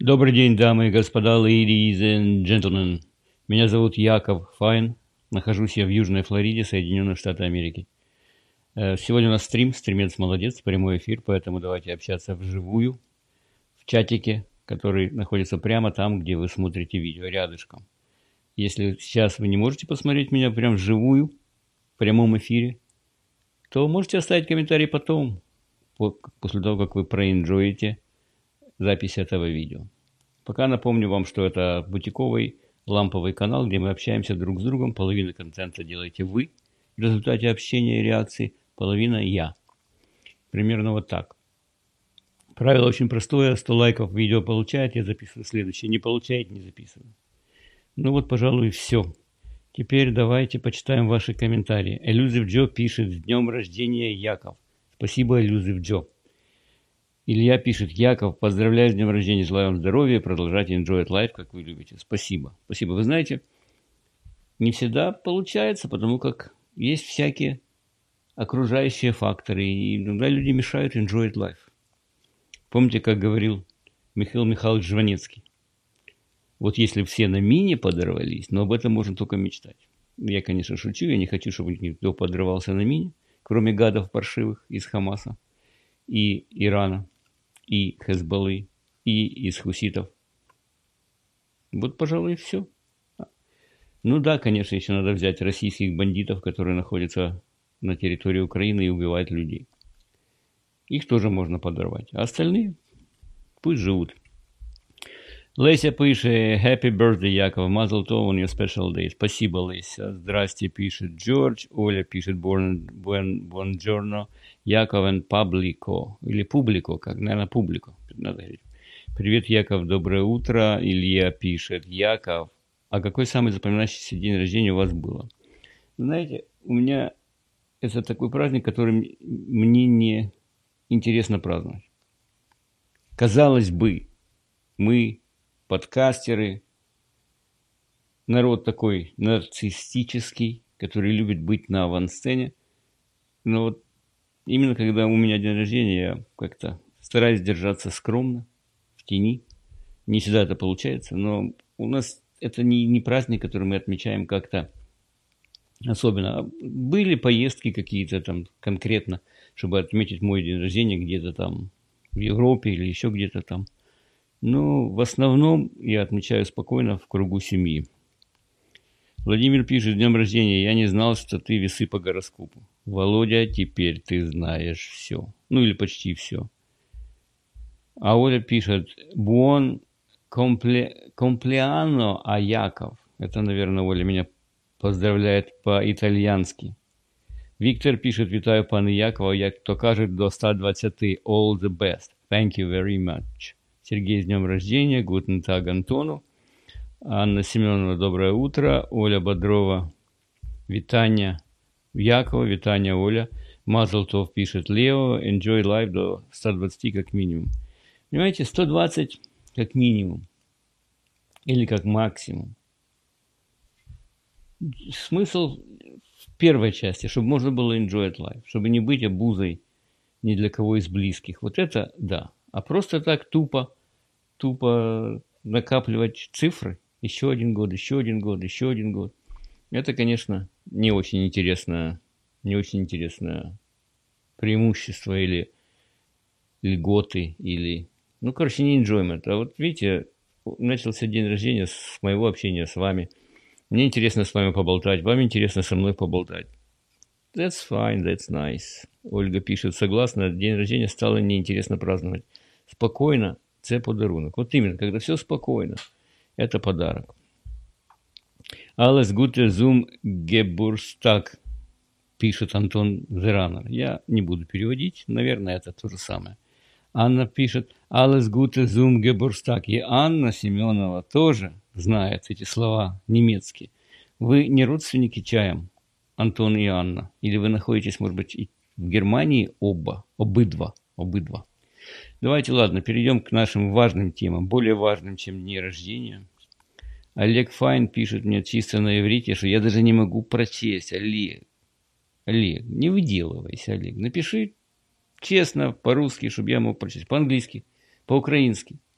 Добрый день, дамы и господа, ladies and gentlemen. Меня зовут Яков Файн. Нахожусь я в Южной Флориде, Соединенных Штатах Америки. Сегодня у нас стримец молодец, прямой эфир, поэтому давайте общаться вживую, в чатике, который находится прямо там, где вы смотрите видео, рядышком. Если сейчас вы не можете посмотреть меня прям вживую, в прямом эфире, то можете оставить комментарий потом, после того, как вы проэнджоите запись этого видео. Пока напомню вам, что это бутиковый ламповый канал, где мы общаемся друг с другом. Половину контента делаете вы в результате общения и реакции, половина я. Примерно вот так. Правило очень простое. 100 лайков видео получает, я записываю следующее. Не получает, не записываю. Ну вот, пожалуй, все. Теперь давайте почитаем ваши комментарии. Elusive Joe пишет: «С днем рождения, Яков». Спасибо, Elusive Joe. Илья пишет: Яков, поздравляю с днем рождения, желаю вам здоровья и продолжать enjoy life, как вы любите. Спасибо. Спасибо. Вы знаете, не всегда получается, потому как есть всякие окружающие факторы, и иногда люди мешают enjoy life. Помните, как говорил Михаил Михайлович Жванецкий? Вот если все на мине подорвались, но об этом можно только мечтать. Я, конечно, шучу, я не хочу, чтобы никто подрывался на мине, кроме гадов паршивых из Хамаса и Ирана, и Хезболлы, и из хуситов. Вот, пожалуй, и все. Ну да, конечно, еще надо взять российских бандитов, которые находятся на территории Украины и убивают людей. Их тоже можно подорвать. А остальные пусть живут. Леся пишет: Happy birthday, Яков, Mazel Tov on your special day. Спасибо, Леся. Здрасте, пишет Джордж. Оля пишет: Buongiorno, Яков and Publico. Или Публико, как, наверное, Публико. Надо говорить. Привет, Яков, доброе утро. Илья пишет: Яков, а какой самый запоминающийся день рождения у вас было? Знаете, у меня это такой праздник, который мне не интересно праздновать. Казалось бы, мы подкастеры, народ такой нарциссический, который любит быть на авансцене. Но вот именно когда у меня день рождения, я как-то стараюсь держаться скромно, в тени. Не всегда это получается, но у нас это не праздник, который мы отмечаем как-то особенно. Были поездки какие-то там конкретно, чтобы отметить мой день рождения где-то там в Европе или еще где-то там. Но в основном я отмечаю спокойно в кругу семьи. Владимир пишет: с днем рождения, я не знал, что ты весы по гороскопу. Володя, теперь ты знаешь все. Ну или почти все. А Оля пишет: Buon compleanno, а Яков. Это, наверное, Оля меня поздравляет по-итальянски. Виктор пишет: вітаю, пане Якова, як то кажуть, до 120. All the best. Thank you very much. Сергей, с днем рождения. Guten Tag, Антону. Анна Семенова, доброе утро. Оля Бодрова, вітання Якова, вітання Оля. Мазлтов пишет: Лео, enjoy life до 120 как минимум. Понимаете, 120 как минимум. Или как максимум. Смысл в первой части, чтобы можно было enjoy life, чтобы не быть обузой ни для кого из близких. Вот это да. А просто так тупо накапливать цифры. Еще один год, еще один год, еще один год. Это, конечно, не очень интересное преимущество или льготы, или... Ну, короче, не enjoyment. А вот видите, начался день рождения с моего общения с вами. Мне интересно с вами поболтать, вам интересно со мной поболтать. That's fine, that's nice. Ольга пишет: согласна, день рождения стало неинтересно праздновать. Спокойно, це подарунок. Вот именно, когда все спокойно, это подарок. Alles Gute zum Geburtstag, пишет Антон Зеранер. Я не буду переводить, наверное, это то же самое. Анна пишет: Alles Gute zum Geburtstag. И Анна Семенова тоже знает эти слова немецкие. Вы не родственники чаем, Антон и Анна? Или вы находитесь, может быть, и в Германии обидва? Давайте, ладно, перейдем к нашим важным темам, более важным, чем дни рождения. Олег Файн пишет мне чисто на иврите, что я даже не могу прочесть. Олег, не выделывайся, Олег. Напиши честно, по-русски, чтобы я мог прочесть. По-английски, по-украински.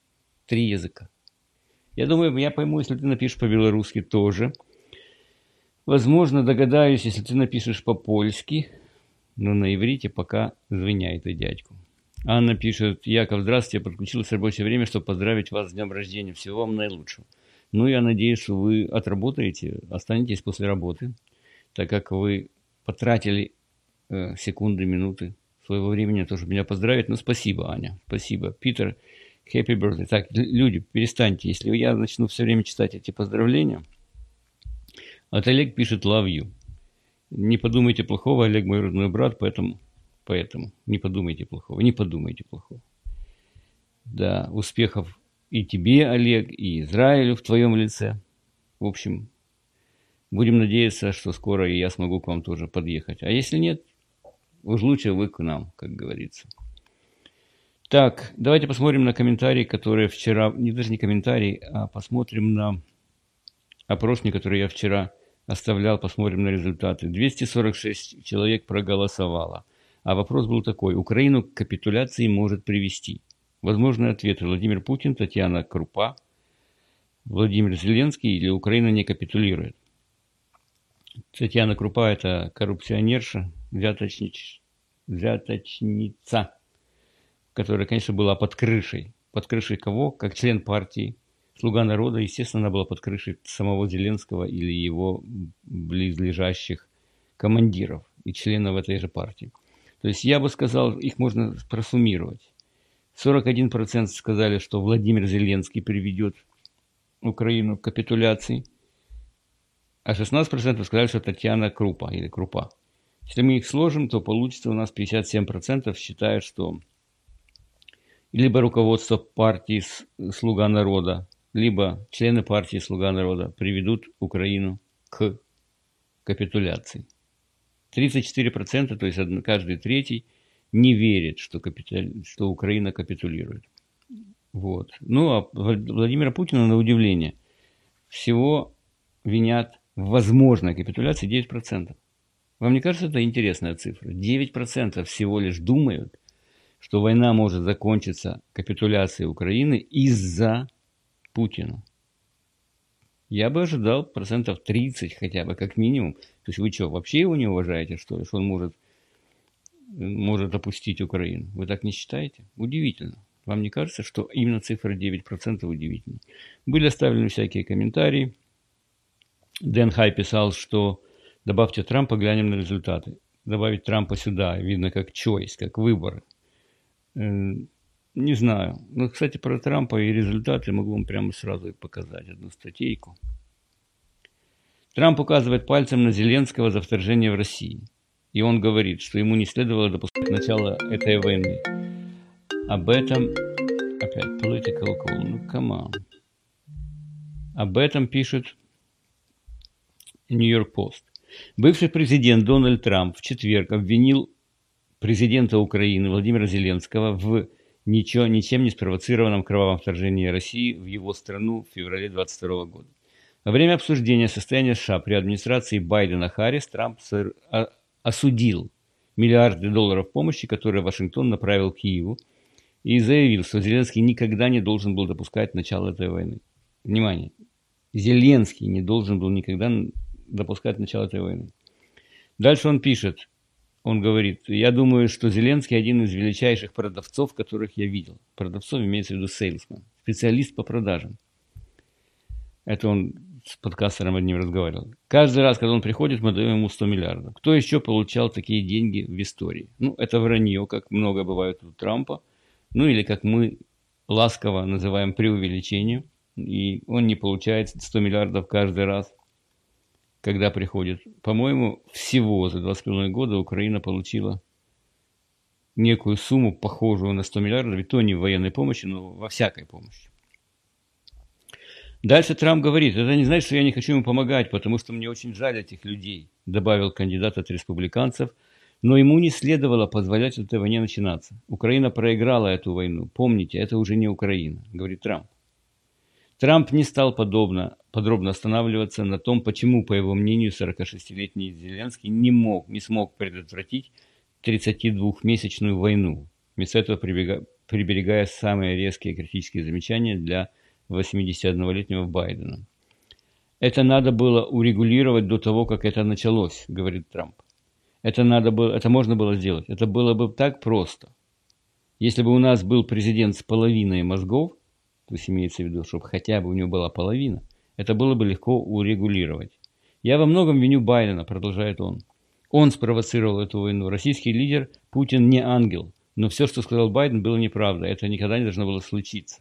3 языка. Я думаю, я пойму, если ты напишешь по-белорусски тоже. Возможно, догадаюсь, если ты напишешь по-польски, но на иврите пока звеняет и дядьку. Анна пишет: Яков, здравствуйте, я подключилась в рабочее время, чтобы поздравить вас с днем рождения. Всего вам наилучшего. Ну, я надеюсь, что вы отработаете, останетесь после работы, так как вы потратили секунды, минуты своего времени на то, чтобы меня поздравить. Ну, спасибо, Аня, спасибо. Питер, happy birthday. Так, люди, перестаньте. Если я начну все время читать эти поздравления... Вот Олег пишет love you. Не подумайте плохого, Олег мой родной брат, поэтому не подумайте плохого. Да, успехов и тебе, Олег, и Израилю в твоем лице. В общем, будем надеяться, что скоро и я смогу к вам тоже подъехать. А если нет, уж лучше вы к нам, как говорится. Так, давайте посмотрим на комментарии, которые вчера... Даже не комментарии, а посмотрим на опросник, который я вчера оставлял, посмотрим на результаты. 246 человек проголосовало. А вопрос был такой: Украину к капитуляции может привести. Возможные ответы: Владимир Путин, Татьяна Крупа, Владимир Зеленский или Украина не капитулирует. Татьяна Крупа – это коррупционерша, взяточница, которая, конечно, была под крышей. Под крышей кого? Как член партии «Слуга народа», естественно, она была под крышей самого Зеленского или его близлежащих командиров и членов этой же партии. То есть я бы сказал, их можно просуммировать. 41% сказали, что Владимир Зеленский приведет Украину к капитуляции, а 16% сказали, что Татьяна Крупа или Крупа. Если мы их сложим, то получится у нас 57% считают, что либо руководство партии «Слуга народа», либо члены партии «Слуга народа» приведут Украину к капитуляции. 34%, то есть каждый третий, не верит, что Украина капитулирует. Вот. Ну, а Владимира Путина, на удивление, всего винят в возможной капитуляции 9%. Вам не кажется это интересная цифра? 9% всего лишь думают, что война может закончиться капитуляцией Украины из-за Путина. Я бы ожидал 30% хотя бы, как минимум. То есть вы что, вообще его не уважаете, что ли? Что он может опустить Украину? Вы так не считаете? Удивительно. Вам не кажется, что именно цифра 9% удивительна? Были оставлены всякие комментарии. Дэн Хай писал, что добавьте Трампа, глянем на результаты. Добавить Трампа сюда, видно как choice, как выбор. Не знаю. Ну, кстати, про Трампа и результаты могу вам прямо сразу показать одну статейку. Трамп указывает пальцем на Зеленского за вторжение в Россию. И он говорит, что ему не следовало допускать начало этой войны. Об этом... Опять political call. Ну, come on. Об этом пишет New York Post. Бывший президент Дональд Трамп в четверг обвинил президента Украины Владимира Зеленского в ничем не спровоцированном кровавом вторжении России в его страну в феврале 2022 года. Во время обсуждения состояния США при администрации Байдена-Харрис Трамп осудил миллиарды долларов помощи, которые Вашингтон направил Киеву, и заявил, что Зеленский никогда не должен был допускать начало этой войны. Внимание! Зеленский не должен был никогда допускать начало этой войны. Дальше он пишет, он говорит: я думаю, что Зеленский один из величайших продавцов, которых я видел. Продавцов имеется в виду salesman, специалист по продажам. Это он с подкастером одним разговаривал. Каждый раз, когда он приходит, мы даем ему 100 миллиардов. Кто еще получал такие деньги в истории? Ну, это вранье, как много бывает у Трампа. Ну, или как мы ласково называем преувеличением. И он не получает 100 миллиардов каждый раз, когда приходит. По-моему, всего за 2,5 года Украина получила некую сумму, похожую на 100 миллиардов, и то не в военной помощи, но во всякой помощи. Дальше Трамп говорит: это не значит, что я не хочу ему помогать, потому что мне очень жаль этих людей, добавил кандидат от республиканцев, но ему не следовало позволять этой войне начинаться. Украина проиграла эту войну. Помните, это уже не Украина, говорит Трамп. Трамп не стал подробно останавливаться на том, почему, по его мнению, 46-летний Зеленский не смог предотвратить 32-месячную войну. Вместо этого приберегая самые резкие критические замечания для 81-летнего Байдена. Это надо было урегулировать до того, как это началось, говорит Трамп. Это можно было сделать. Это было бы так просто. Если бы у нас был президент с половиной мозгов, то есть имеется в виду, чтобы хотя бы у него была половина, это было бы легко урегулировать. Я во многом виню Байдена, продолжает он. Он спровоцировал эту войну. Российский лидер Путин не ангел. Но все, что сказал Байден, было неправда. Это никогда не должно было случиться.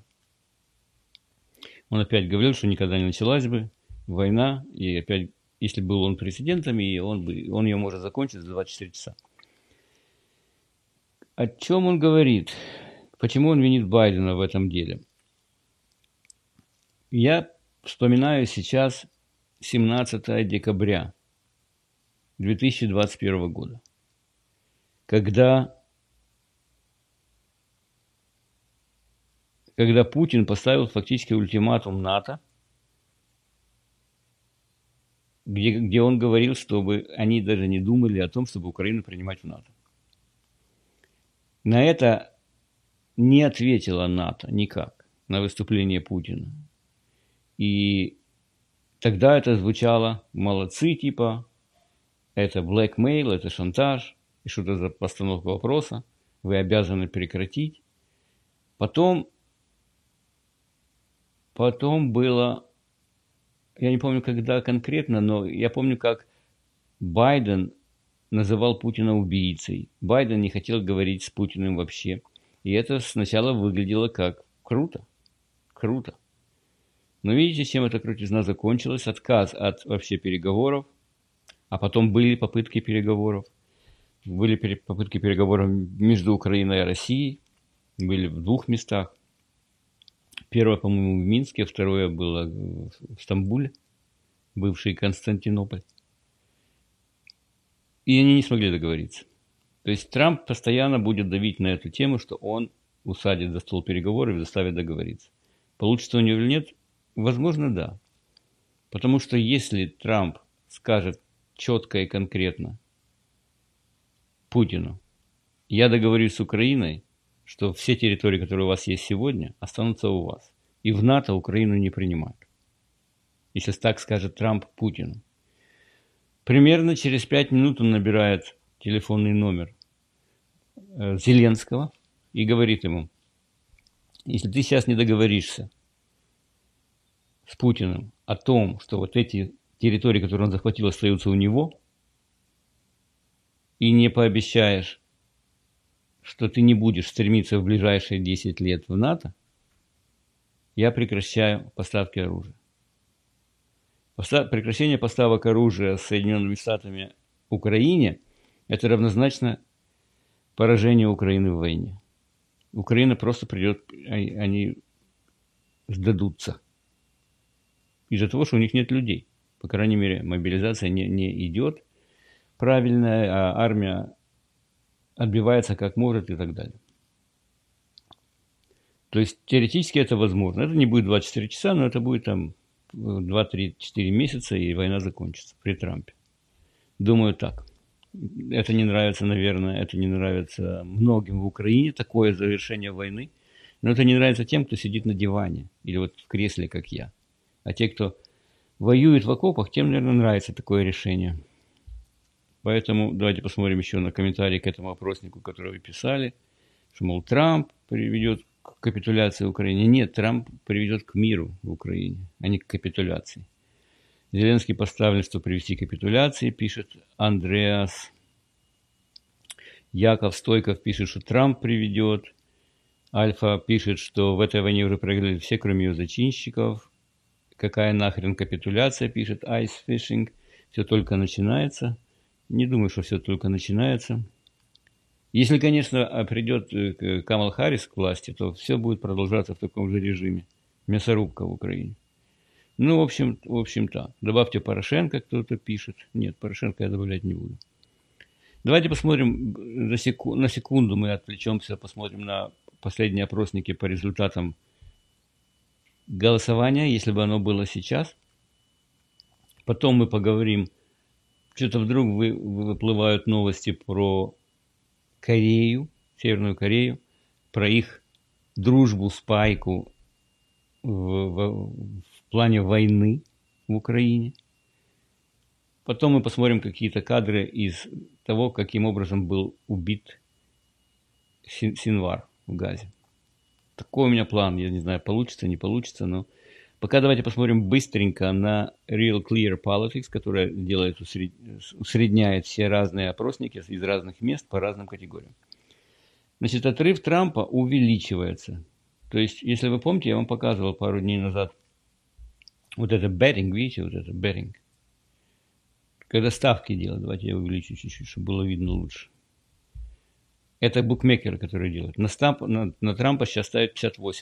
Он опять говорил, что никогда не началась бы война. И опять, если был он президентом, и он ее может закончить за 24 часа. О чем он говорит? Почему он винит Байдена в этом деле? Я вспоминаю сейчас 17 декабря 2021 года, когда Путин поставил фактически ультиматум НАТО, где он говорил, чтобы они даже не думали о том, чтобы Украину принимать в НАТО. На это не ответила НАТО никак, на выступление Путина. И тогда это звучало: молодцы, типа, это blackmail, это шантаж, и что-то за постановку вопроса, вы обязаны прекратить. Потом было, я не помню, когда конкретно, но я помню, как Байден называл Путина убийцей. Байден не хотел говорить с Путиным вообще. И это сначала выглядело как круто. Круто. Но видите, чем эта крутизна закончилась? Отказ от вообще переговоров. А потом были попытки переговоров. Были попытки переговоров между Украиной и Россией. Были в двух местах. Первое, по-моему, в Минске, второе было в Стамбуле, бывший Константинополь. И они не смогли договориться. То есть Трамп постоянно будет давить на эту тему, что он усадит за стол переговоров и заставит договориться. Получится у него или нет? Возможно, да. Потому что если Трамп скажет четко и конкретно Путину: я договорюсь с Украиной, что все территории, которые у вас есть сегодня, останутся у вас. И в НАТО Украину не принимают. Если так скажет Трамп Путину. Примерно через 5 минут он набирает телефонный номер Зеленского и говорит ему: если ты сейчас не договоришься с Путиным о том, что вот эти территории, которые он захватил, остаются у него, и не пообещаешь, что ты не будешь стремиться в ближайшие 10 лет в НАТО, я прекращаю поставки оружия. Прекращение поставок оружия Соединенными Штатами Украине – это равнозначно поражению Украины в войне. Украина просто придет, они сдадутся. Из-за того, что у них нет людей. По крайней мере, мобилизация не идет правильная, а армия отбивается как может и так далее. То есть теоретически это возможно. Это не будет 24 часа, но это будет там 2-3-4 месяца, и война закончится при Трампе. Думаю, так. Это не нравится, наверное, это не нравится многим в Украине, такое завершение войны. Но это не нравится тем, кто сидит на диване или вот в кресле, как я. А те, кто воюет в окопах, тем, наверное, нравится такое решение. Поэтому давайте посмотрим еще на комментарии к этому опроснику, который вы писали, что, мол, Трамп приведет к капитуляции Украины. Нет, Трамп приведет к миру в Украине, а не к капитуляции. Зеленский поставлен, чтобы привести к капитуляции, пишет Андреас. Яков Стойков пишет, что Трамп приведет. Альфа пишет, что в этой войне уже проиграли все, кроме ее зачинщиков. Какая нахрен капитуляция, пишет Ice Fishing. Все только начинается. Не думаю, что все только начинается. Если, конечно, придет Камала Харрис к власти, то все будет продолжаться в таком же режиме. Мясорубка в Украине. Ну, в общем так. Добавьте Порошенко, кто-то пишет. Нет, Порошенко я добавлять не буду. Давайте посмотрим, на секунду мы отвлечемся, посмотрим на последние опросники по результатам голосования, если бы оно было сейчас. Потом мы поговорим, что-то вдруг выплывают новости про Корею, Северную Корею, про их дружбу Спайку в плане войны в Украине. Потом мы посмотрим какие-то кадры из того, каким образом был убит Синвар в Газе. Такой у меня план. Я не знаю, получится, не получится, но пока давайте посмотрим быстренько на Real Clear Politics, которая усредняет все разные опросники из разных мест по разным категориям. Значит, отрыв Трампа увеличивается. То есть, если вы помните, я вам показывал пару дней назад вот это betting, видите, вот это betting. Когда ставки делают, давайте я увеличу чуть-чуть, чтобы было видно лучше. Это букмекеры, которые делают. На Трампа сейчас ставят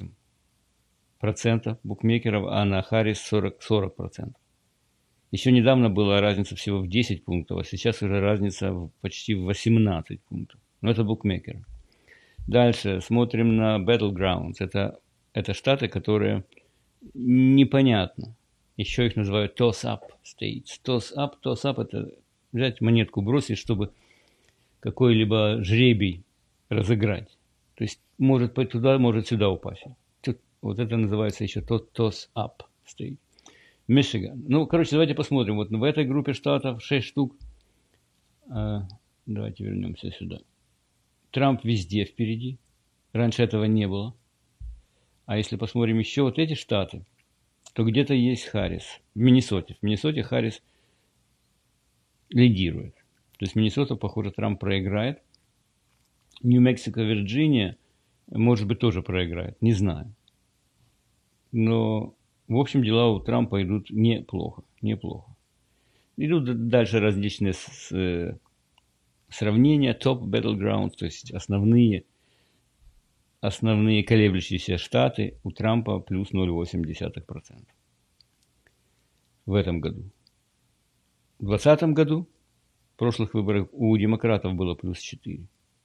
58% букмекеров, а на Харрис 40%. Еще недавно была разница всего в 10 пунктов, а сейчас уже разница почти в 18 пунктов. Но это букмекеры. Дальше смотрим на Battlegrounds. Это штаты, которые непонятно. Еще их называют toss-up states. Toss-up – это взять монетку, бросить, чтобы какой-либо жребий разыграть. То есть может туда, может сюда упасть. Вот это называется еще toss-up state. Мичиган. Ну, короче, давайте посмотрим. Вот в этой группе штатов 6 штук. Давайте вернемся сюда. Трамп везде впереди. Раньше этого не было. А если посмотрим еще вот эти штаты, то где-то есть Харрис. В Миннесоте. В Миннесоте Харрис лидирует. То есть Миннесота, похоже, Трамп проиграет. Нью-Мексико, Вирджиния, может быть, тоже проиграет. Не знаю. Но, в общем, дела у Трампа идут неплохо. Неплохо. Идут дальше различные сравнения. Top battlegrounds, то есть основные колеблющиеся штаты у Трампа плюс 0,8% в этом году. В 2020 году, в прошлых выборах, у демократов было плюс 4.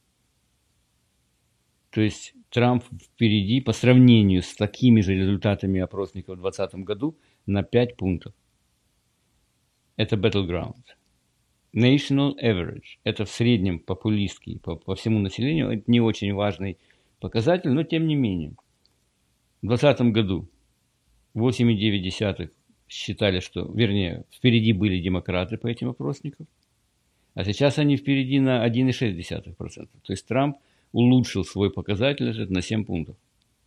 То есть Трамп впереди по сравнению с такими же результатами опросников в 2020 году на 5 пунктов. Это battleground. National average. Это в среднем популистский по всему населению. Это не очень важный показатель, но тем не менее. В 2020 году 8,9 считали, что, вернее, впереди были демократы по этим опросникам, а сейчас они впереди на 1,6%. То есть Трамп улучшил свой показатель этот на 7 пунктов.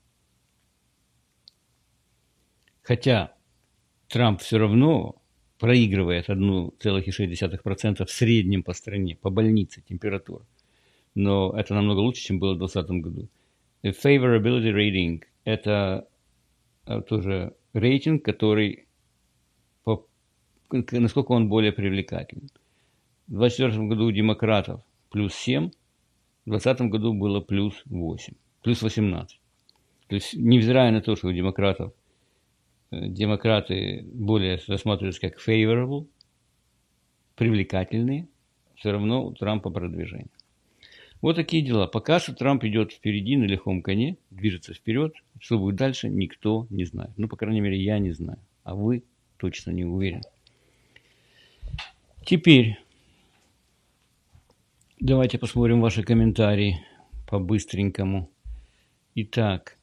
Хотя Трамп все равно проигрывает 1,6% в среднем по стране, по больнице, температура. Но это намного лучше, чем было в 2020 году. Favorability rating – это тоже рейтинг, который, насколько он более привлекательный. В 2024 году у демократов плюс 7, в 2020 году было плюс 8, плюс 18. То есть, невзирая на то, что у демократы более рассматриваются как favorable, привлекательные, все равно у Трампа продвижение. Вот такие дела. Пока что Трамп идет впереди на лихом коне, движется вперед. Что будет дальше, никто не знает. Ну, по крайней мере, я не знаю. А вы точно не уверены. Теперь давайте посмотрим ваши комментарии по-быстренькому. Итак,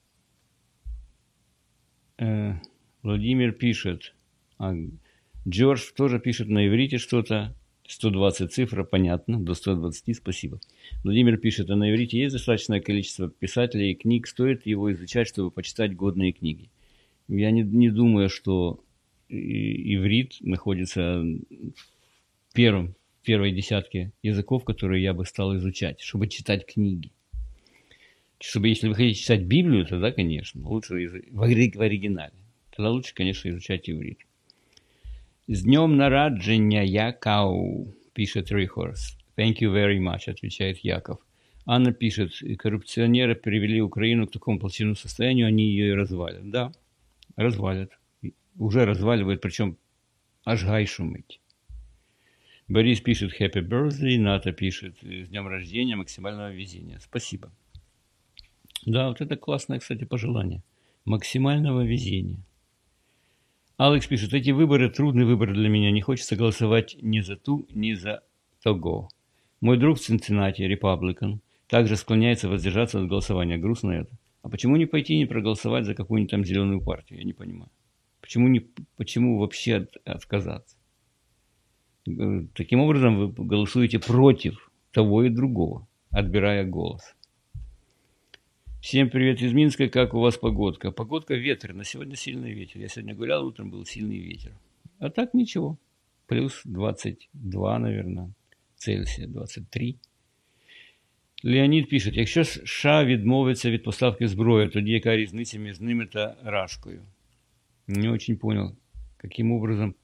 Владимир пишет, Джордж тоже пишет на иврите что-то, 120 цифра, понятно, до 120, спасибо. Владимир пишет, а на иврите есть достаточное количество писателей и книг, стоит его изучать, чтобы почитать годные книги? Я не думаю, что иврит находится в первой десятке языков, которые я бы стал изучать, чтобы читать книги. Чтобы, если вы хотите читать Библию, тогда, конечно, лучше в оригинале. Тогда лучше, конечно, изучать иврит. С днем народжения, Яков, пишет Рихорс. Thank you very much, отвечает Яков. Анна пишет, коррупционеры привели Украину к такому плачевному состоянию, они ее и развалят. Да, развалят. Уже разваливают, причем аж гай шумить. Борис пишет Happy Birthday, Ната пишет с днем рождения, максимального везения. Спасибо. Да, вот это классное, кстати, пожелание. Максимального везения. Алекс пишет, эти выборы трудный выбор для меня, не хочется голосовать ни за ту, ни за того. Мой друг в Цинциннати, репабликан, также склоняется воздержаться от голосования. Грустно это. А почему не пойти и не проголосовать за какую-нибудь там зеленую партию? Я не понимаю. Почему вообще отказаться? Таким образом, вы голосуете против того и другого, отбирая голос. Всем привет из Минска. Как у вас погодка? Погодка ветреная. Сегодня сильный ветер. Я сегодня гулял, утром был сильный ветер. А так ничего. Плюс 22, наверное. Цельсія 23. Леонід пише, якщо США відмовиться від поставки зброї, тоді яка різниця між ними та Рашкою? Не очень понял, каким образом,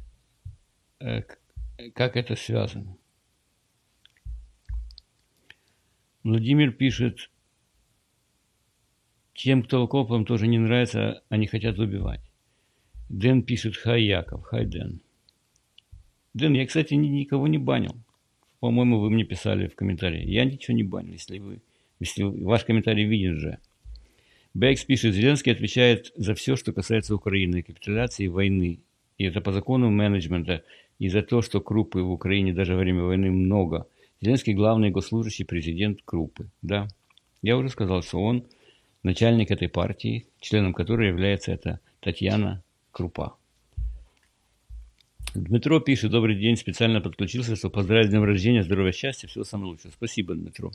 как это связано. Владимир пишет, тем, кто окопом тоже не нравится, они хотят убивать. Дэн пишет, хай Яков, хай Дэн. Дэн, я, кстати, никого не банил. По-моему, вы мне писали в комментарии. Я ничего не банил, если ваш комментарий виден же. Бэкс пишет, Зеленский отвечает за все, что касается Украины, капитуляции, войны. И это по закону менеджмента. И за то, что крупы в Украине даже во время войны много. Зеленский главный госслужащий, президент Крупы. Да, я уже сказал, что он начальник этой партии, членом которой является эта Татьяна Крупа. Дмитро пишет, добрый день, специально подключился, чтобы поздравить с днем рождения, здоровья, счастья, всего самого лучшего. Спасибо, Дмитро.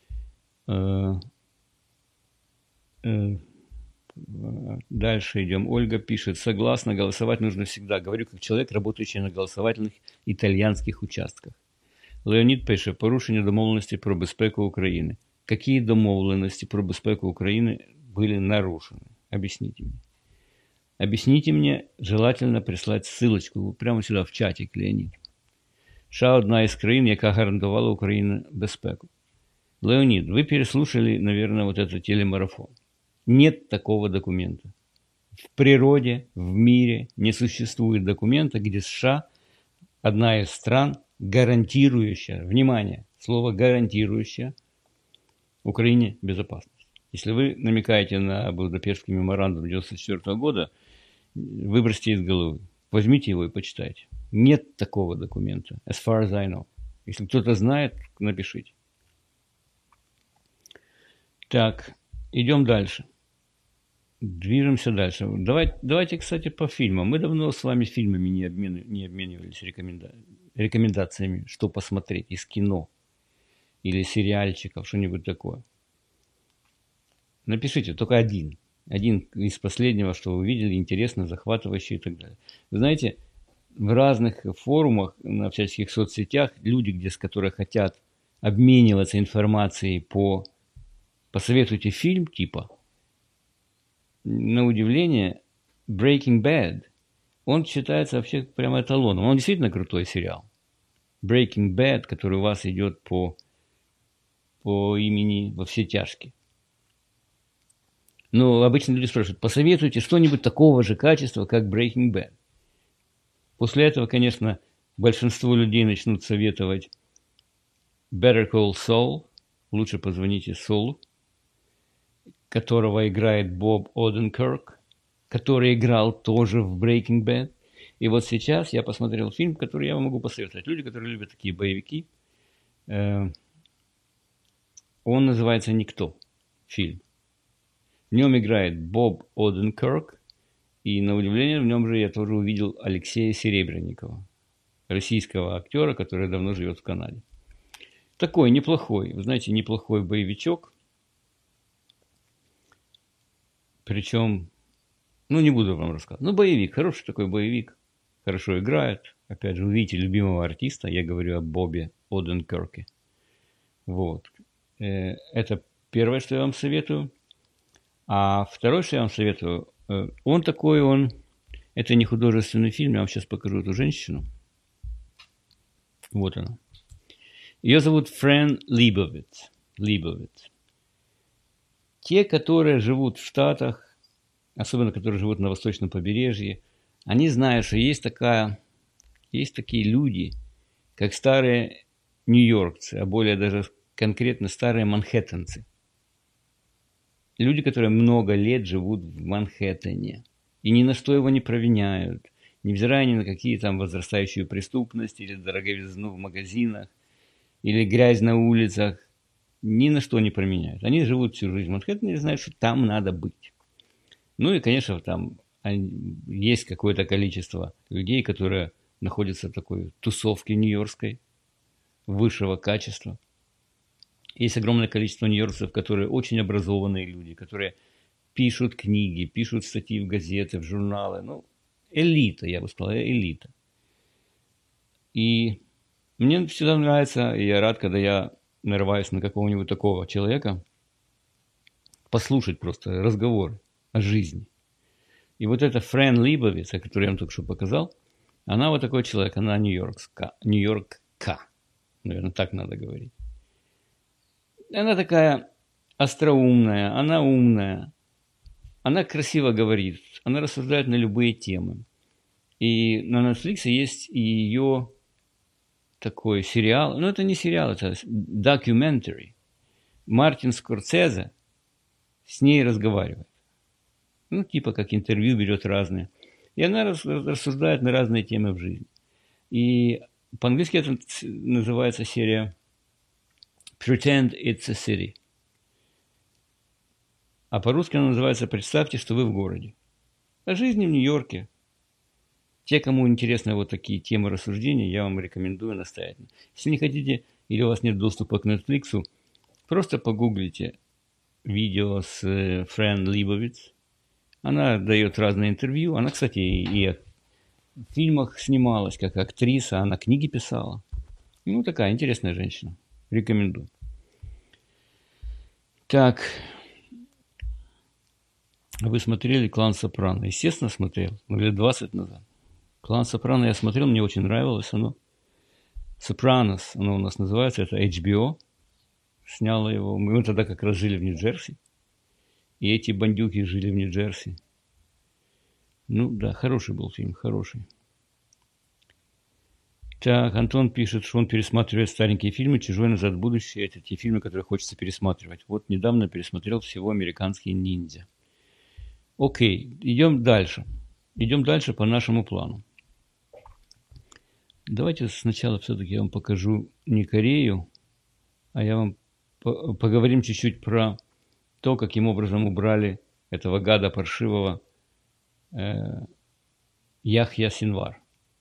Дальше идем. Ольга пишет, согласна, голосовать нужно всегда. Говорю, как человек, работающий на голосовательных итальянских участках. Леонід пише, порушення домовленості про безпеку України. Какие домовленности про безпеку Украины были нарушены? Объясните мне. Объясните мне, желательно прислать ссылочку прямо сюда в чатик, Леонід. США одна из країн, яка гарантувала Україні безпеку. Леонид, вы переслушали, наверное, вот этот телемарафон. Нет такого документа. В природе, в мире не существует документа, где США одна из стран, гарантирующая, внимание, слово гарантирующая Украине безопасность. Если вы намекаете на Будапештский меморандум 1994 года, выбросьте из головы. Возьмите его и почитайте. Нет такого документа, as far as I know. Если кто-то знает, напишите. Так, идем дальше. Движемся дальше. Давайте, кстати, по фильмам. Мы давно с вами фильмами не обменивались рекомендациями, что посмотреть из кино или сериальчиков, что-нибудь такое. Напишите, только один из последнего, что вы увидели, интересно, захватывающий и так далее. Вы знаете, в разных форумах, на всяких соцсетях, люди, с которых хотят обмениваться информацией посоветуйте фильм типа, на удивление, Breaking Bad, он считается вообще прямо эталоном. Он действительно крутой сериал. Breaking Bad, который у вас идет по имени «Во все тяжкие». Но обычно люди спрашивают, посоветуйте что-нибудь такого же качества, как Breaking Bad. После этого, конечно, большинство людей начнут советовать Better Call Saul, лучше позвоните Солу, которого играет Боб Оденкерк, который играл тоже в Breaking Bad. И вот сейчас я посмотрел фильм, который я вам могу посоветовать. Люди, которые любят такие боевики. Он называется «Никто». Фильм. В нем играет Боб Оденкерк. И на удивление в нем же я тоже увидел Алексея Серебренникова, российского актера, который давно живет в Канаде. Такой неплохой, вы знаете, неплохой боевичок. Причем, не буду вам рассказывать. Боевик, хороший такой боевик. Хорошо играет. Опять же, увидите любимого артиста. Я говорю о Бобе Оденкерке. Вот. Это первое, что я вам советую. А второе, что я вам советую, это не художественный фильм. Я вам сейчас покажу эту женщину. Вот она. Ее зовут Фрэн Либовиц. Те, которые живут в Штатах, особенно которые живут на восточном побережье, они знают, что есть такие люди, как старые нью-йоркцы, а более даже конкретно старые манхэттенцы. Люди, которые много лет живут в Манхэттене и ни на что его не променяют, невзирая ни на какие там возрастающую преступность или дороговизну в магазинах, или грязь на улицах, ни на что не променяют. Они живут всю жизнь в Манхэттене и знают, что там надо быть. Ну и, конечно, там есть какое-то количество людей, которые находятся в такой тусовке нью-йоркской, высшего качества. Есть огромное количество нью-йоркцев, которые очень образованные люди, которые пишут книги, пишут статьи в газеты, в журналы. Ну, элита, я бы сказал, элита. И мне всегда нравится, и я рад, когда я нарываюсь на какого-нибудь такого человека, послушать просто разговоры о жизни. И вот эта Фрэн Либовиц, которую я вам только что показал, она вот такой человек, она нью-йоркка, наверное, так надо говорить. Она такая остроумная, она умная, она красиво говорит, она рассуждает на любые темы. И на Netflix есть ее такой сериал, ну это не сериал, это documentary. Мартин Скорсезе с ней разговаривает. Ну, типа как интервью берет разные. И она рассуждает на разные темы в жизни. И по-английски это называется серия Pretend it's a city. А по-русски она называется «Представьте, что вы в городе». О жизни в Нью-Йорке. Те, кому интересны вот такие темы рассуждений, я вам рекомендую настоятельно. Если не хотите или у вас нет доступа к Netflix, просто погуглите видео с Фрэн Либовиц. Она дает разные интервью. Она, кстати, и в фильмах снималась как актриса, она книги писала. Ну, такая интересная женщина. Рекомендую. Так, вы смотрели «Клан Сопрано»? Естественно, смотрел, но лет 20 назад. «Клан Сопрано» я смотрел, мне очень нравилось оно. «Сопранос» оно у нас называется, это HBO. Сняла его. Мы тогда как раз жили в Нью-Джерси. И эти бандюки жили в Нью-Джерси. Ну да, хороший был фильм, хороший. Так, Антон пишет, что он пересматривает старенькие фильмы «Чужой», «Назад в будущее». Это те фильмы, которые хочется пересматривать. Вот недавно пересмотрел всего «Американские ниндзя». Окей, идем дальше. Идем дальше по нашему плану. Давайте сначала все-таки я вам покажу не Корею, а я вам поговорим чуть-чуть про то, каким образом убрали этого гада паршивого Яхья Синвар.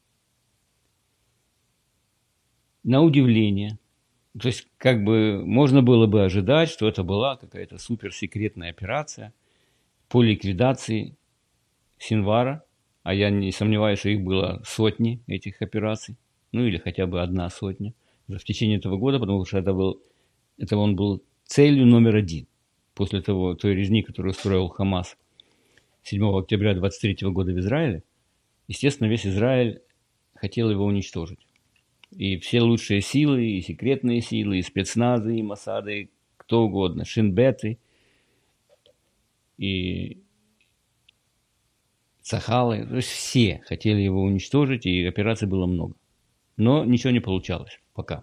На удивление, то есть как бы можно было бы ожидать, что это была какая-то суперсекретная операция по ликвидации Синвара, а я не сомневаюсь, что их было сотни, этих операций, ну или хотя бы одна сотня в течение этого года, потому что это он был целью номер один после той резни, которую устроил Хамас 7 октября 1923 года в Израиле. Естественно, весь Израиль хотел его уничтожить. И все лучшие силы, и секретные силы, и спецназы, и Моссады, кто угодно, шинбеты, и Цахалы, то есть все хотели его уничтожить, и операций было много. Но ничего не получалось пока.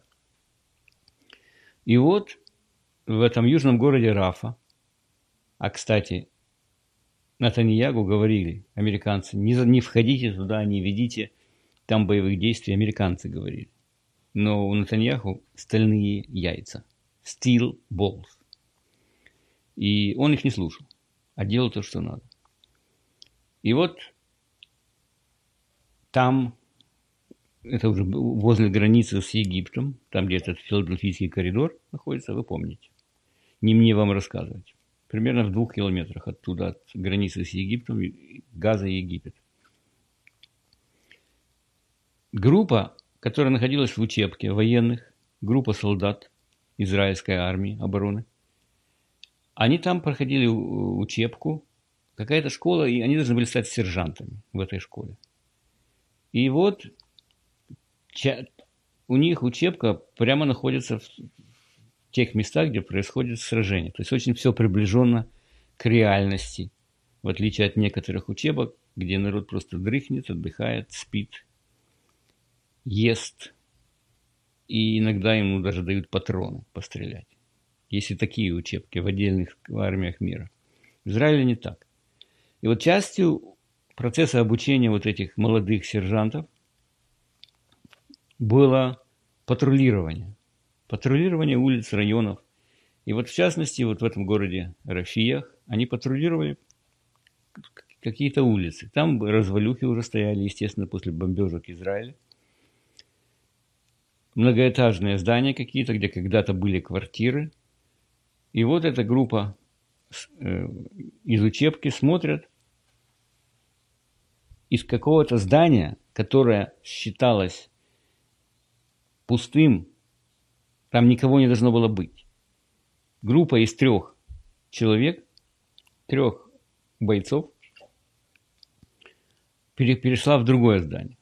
И вот в этом южном городе Рафа, а, кстати, Натаньягу говорили, американцы, не входите туда, не ведите там боевых действий, американцы говорили. Но у Натаньяху стальные яйца, steel balls. И он их не слушал, а делал то, что надо. И вот там, это уже возле границы с Египтом, там, где этот Филадельфийский коридор находится, вы помните. Не мне вам рассказывать. Примерно в 2 километрах оттуда, от границы с Египтом, Газа и Египет. Группа, которая находилась в учебке военных, группа солдат израильской армии обороны, они там проходили учебку, какая-то школа, и они должны были стать сержантами в этой школе. И вот у них учебка прямо находится в тех местах, где происходит сражение. То есть очень все приближенно к реальности, в отличие от некоторых учебок, где народ просто дрыхнет, отдыхает, спит, ест, и иногда ему даже дают патроны пострелять. Есть и такие учебки в отдельных армиях мира. В Израиле не так. И вот частью процесса обучения вот этих молодых сержантов было патрулирование. Патрулирование улиц, районов. И вот в частности, вот в этом городе Рафиях они патрулировали какие-то улицы. Там развалюхи уже стояли, естественно, после бомбежек Израиля. Многоэтажные здания какие-то, где когда-то были квартиры. И вот эта группа из учебки смотрят из какого-то здания, которое считалось пустым, там никого не должно было быть. Группа из 3 человек, 3 бойцов, перешла в другое здание.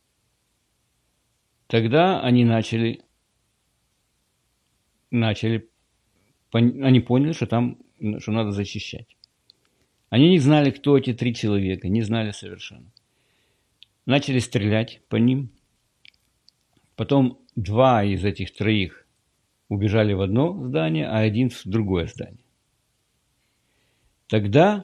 Тогда они они поняли, что надо защищать. Они не знали, кто эти 3 человека, не знали совершенно. Начали стрелять по ним. Потом 2 из этих 3 убежали в одно здание, а 1 в другое здание. Тогда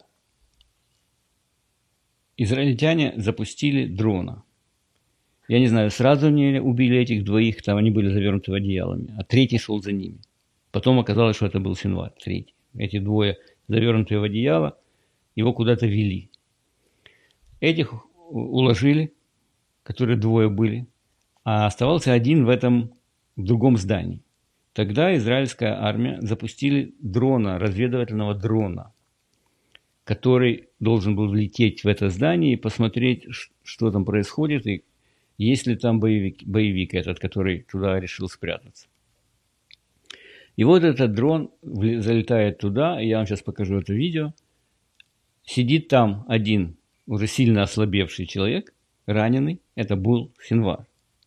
израильтяне запустили дрона. Я не знаю, сразу они убили этих 2, там они были завернуты в одеялами, а 3 шел за ними. Потом оказалось, что это был Синвар, 3. Эти 2, завернутые в одеяло, его куда-то вели. Этих уложили, которые 2 были, а оставался 1 в другом здании. Тогда израильская армия запустили дрона, разведывательного дрона, который должен был влететь в это здание и посмотреть, что там происходит, и есть ли там боевик этот, который туда решил спрятаться. И вот этот дрон залетает туда, и я вам сейчас покажу это видео. Сидит там 1 уже сильно ослабевший человек, раненый, это был Синвар.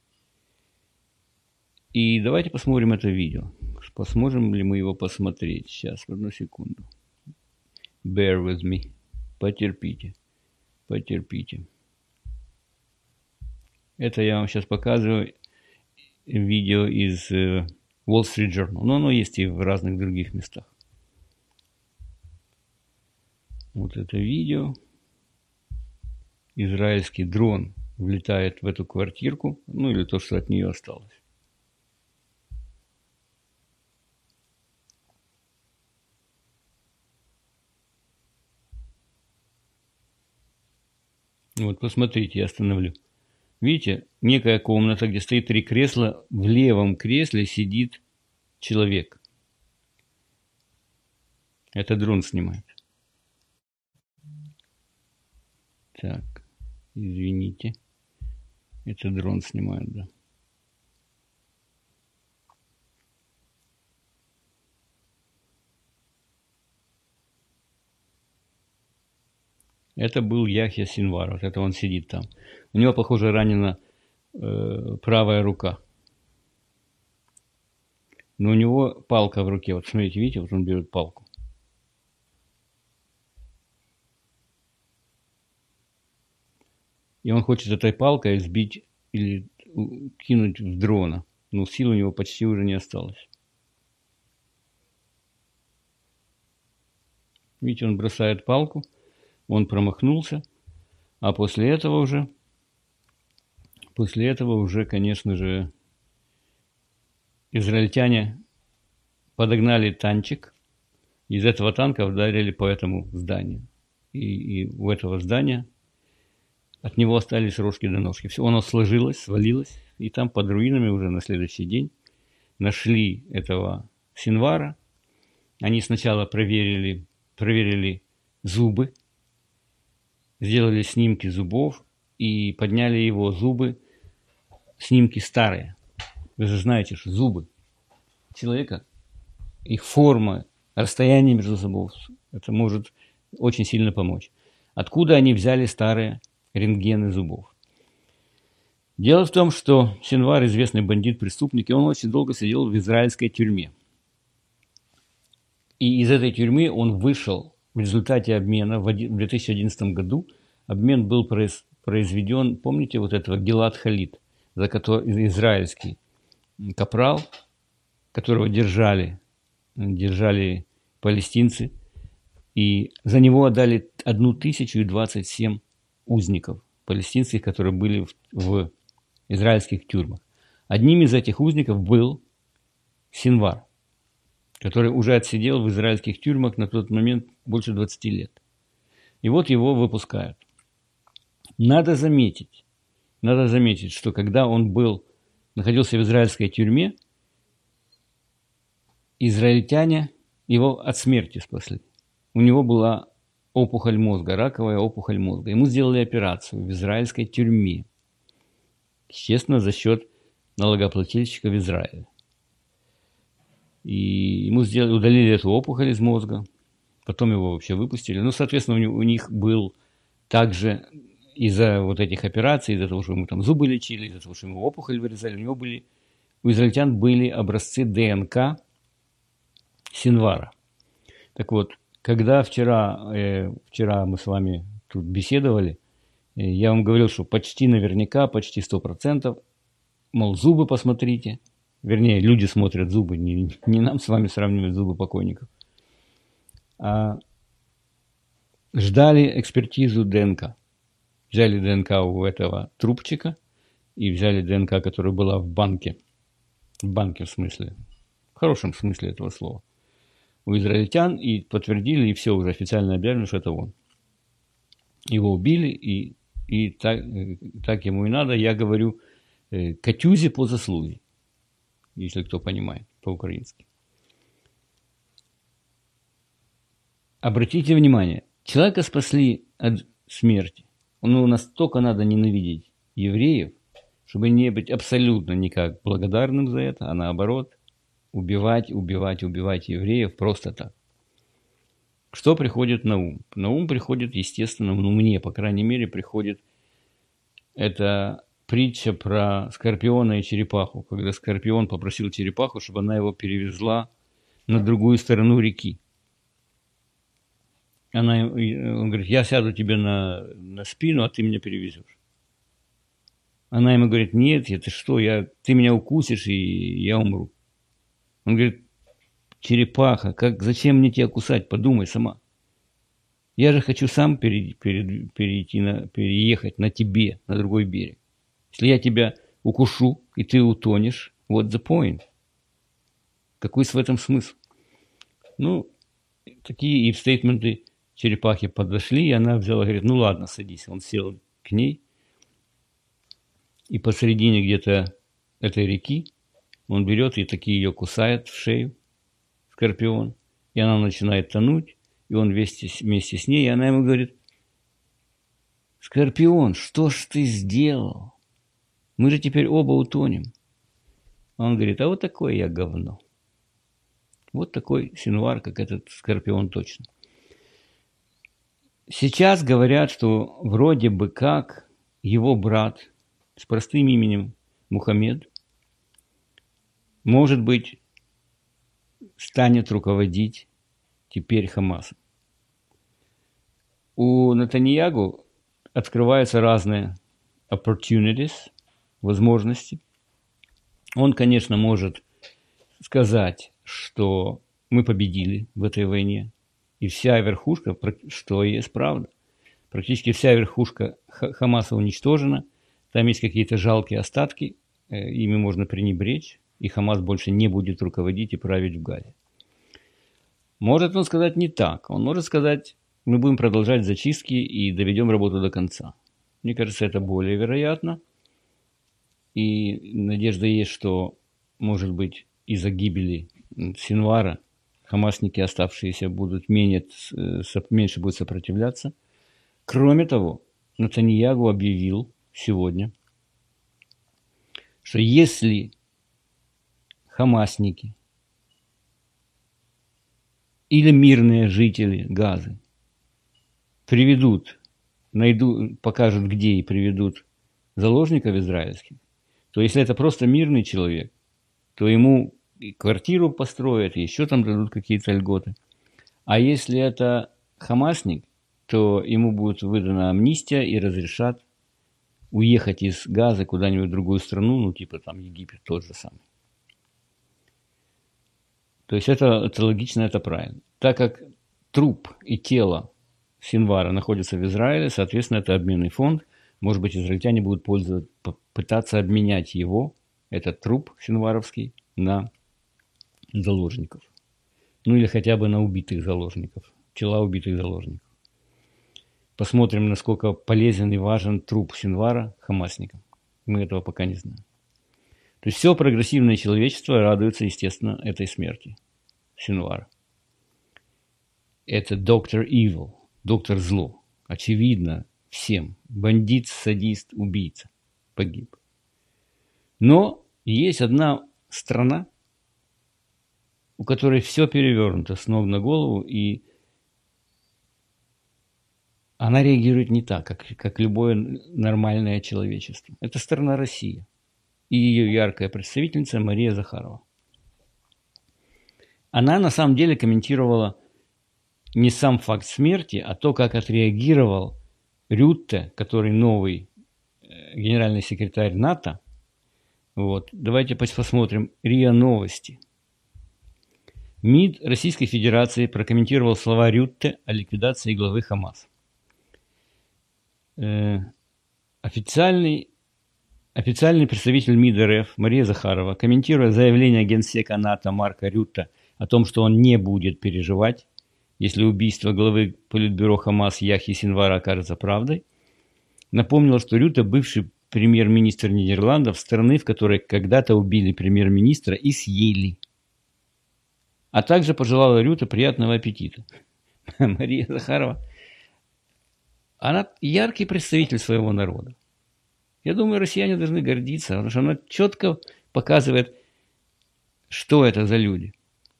И давайте посмотрим это видео. Посмотрим ли мы его посмотреть. Сейчас, одну секунду. Bear with me. Потерпите. Это я вам сейчас показываю видео из Wall Street Journal. Но оно есть и в разных других местах. Вот это видео. Израильский дрон влетает в эту квартирку. Ну или то, что от нее осталось. Вот посмотрите, я остановлю. Видите, некая комната, где стоит 3 кресла. В левом кресле сидит человек. Это дрон снимает. Так, извините. Это дрон снимает, да. Это был Яхья Синвар. Вот это он сидит там. У него, похоже, ранена правая рука. Но у него палка в руке. Вот смотрите, видите, вот он берет палку. И он хочет этой палкой сбить или кинуть в дрона. Но сил у него почти уже не осталось. Видите, он бросает палку. Он промахнулся. А после этого уже, конечно же, израильтяне подогнали танчик. Из этого танка ударили по этому зданию. И у этого здания от него остались рожки до ножки. Все, оно сложилось, свалилось. И там под руинами уже на следующий день нашли этого Синвара. Они сначала проверили зубы, сделали снимки зубов и подняли его зубы, снимки старые. Вы же знаете, что зубы человека, их форма, расстояние между зубов, это может очень сильно помочь. Откуда они взяли старые рентгены зубов? Дело в том, что Синвар, известный бандит-преступник, и он очень долго сидел в израильской тюрьме. И из этой тюрьмы он вышел в результате обмена в 2011 году. Обмен был произведен, помните, вот этого Гилад Халид, израильский капрал, которого держали палестинцы, и за него отдали 1027 узников палестинских, которые были в израильских тюрьмах. Одним из этих узников был Синвар. который уже отсидел в израильских тюрьмах на тот момент больше 20 лет. И вот его выпускают. Надо заметить, что когда он находился в израильской тюрьме, израильтяне его от смерти спасли. У него была опухоль мозга, раковая опухоль мозга. Ему сделали операцию в израильской тюрьме. Естественно, за счет налогоплательщиков Израиля. И ему удалили эту опухоль из мозга. Потом его вообще выпустили. Ну, соответственно, у них был также из-за вот этих операций, из-за того, что ему там зубы лечили, из-за того, что ему опухоль вырезали, у израильтян были образцы ДНК Синвара. Так вот, когда вчера мы с вами тут беседовали, я вам говорил, что почти наверняка, почти 100%, мол, зубы посмотрите. Вернее, люди смотрят зубы, не нам с вами сравнивать зубы покойников. А ждали экспертизу ДНК. Взяли ДНК у этого трубчика и взяли ДНК, которая была в банке. В банке в смысле, в хорошем смысле этого слова. У израильтян и подтвердили, и все уже официально объявлено, что это он. Его убили, и так ему и надо. Я говорю «катюзе по заслуге», если кто понимает по-украински. Обратите внимание, человека спасли от смерти. Ну, настолько надо ненавидеть евреев, чтобы не быть абсолютно никак благодарным за это, а наоборот, убивать евреев просто так. Что приходит на ум? На ум приходит, естественно, мне, по крайней мере, приходит эта притча про Скорпиона и черепаху, когда Скорпион попросил черепаху, чтобы она его перевезла на другую сторону реки. Он говорит, я сяду тебе на спину, а ты меня перевезешь. Она ему говорит, нет, это что, ты меня укусишь, и я умру. Он говорит, черепаха, зачем мне тебя кусать, подумай сама. Я же хочу сам переехать на тебе, на другой берег. Если я тебя укушу, и ты утонешь, what the point? Какой в этом смысл? Ну, такие и стейтменты черепахи подошли, и она взяла, говорит, ну ладно, садись. Он сел к ней, и посередине где-то этой реки он берет и таки ее кусает в шею, Скорпион, и она начинает тонуть, и он вместе с ней, и она ему говорит, Скорпион, что ж ты сделал? Мы же теперь оба утонем. А он говорит, а вот такое я говно. Вот такой Синвар, как этот Скорпион точно. Сейчас говорят, что вроде бы как его брат с простым именем Мухаммед, может быть, станет руководить теперь Хамасом. У Нетаньяху открываются разные opportunities, возможности. Он, конечно, может сказать, что мы победили в этой войне, и вся верхушка, что и есть правда. Практически вся верхушка Хамаса уничтожена, там есть какие-то жалкие остатки, ими можно пренебречь, и Хамас больше не будет руководить и править в Газе. Может он сказать не так, он может сказать, мы будем продолжать зачистки и доведем работу до конца. Мне кажется, это более вероятно, и надежда есть, что, может быть, из-за гибели Синвара хамасники, оставшиеся, будут меньше будут сопротивляться. Кроме того, Нетаньяху объявил сегодня, что если хамасники или мирные жители Газы покажут, где и приведут заложников израильских, то если это просто мирный человек, то ему и квартиру построят, и еще там дадут какие-то льготы. А если это хамасник, то ему будет выдана амнистия и разрешат уехать из Газы куда-нибудь в другую страну, ну типа там Египет тот же самый. То есть это логично, это правильно. Так как труп и тело Синвара находятся в Израиле, соответственно, это обменный фонд. Может быть, израильтяне будут пытаться обменять его, этот труп синваровский, на заложников. Ну или хотя бы на убитых заложников, тела убитых заложников. Посмотрим, насколько полезен и важен труп Синвара хамасникам. Мы этого пока не знаем. То есть все прогрессивное человечество радуется, естественно, этой смерти Синвара. Это доктор Evil, доктор зло. Очевидно всем. Бандит, садист, убийца погиб. Но есть одна страна, у которой все перевернуто с ног на голову, и она реагирует не так, как любое нормальное человечество. Это страна Россия. И ее яркая представительница Мария Захарова. Она на самом деле комментировала не сам факт смерти, а то, как отреагировал Рютте, который новый генеральный секретарь НАТО. Вот. Давайте посмотрим РИА Новости. МИД Российской Федерации прокомментировал слова Рютте о ликвидации главы Хамас. Официальный представитель МИД РФ Мария Захарова, комментируя заявление генсека НАТО Марка Рютте о том, что он не будет переживать, если убийство главы Политбюро Хамас Яхьи Синвара окажется правдой, напомнил, что Рютте бывший премьер-министр Нидерландов, страны, в которой когда-то убили премьер-министра и съели. А также пожелала Рютте приятного аппетита. Мария Захарова, она яркий представитель своего народа. Я думаю, россияне должны гордиться, потому что она четко показывает, что это за люди.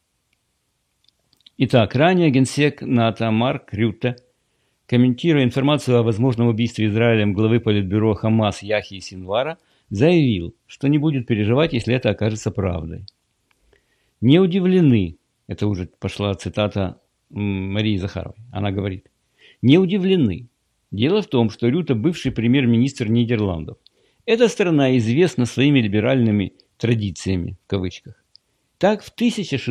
Итак, ранее генсек НАТО Марк Рютте, комментируя информацию о возможном убийстве Израилем главы Политбюро Хамас Яхьи Синвара, заявил, что не будет переживать, если это окажется правдой. Не удивлены, это уже пошла цитата Марии Захаровой, она говорит, не удивлены. Дело в том, что Рютте бывший премьер-министр Нидерландов. Эта страна известна своими либеральными традициями, в кавычках. Так, в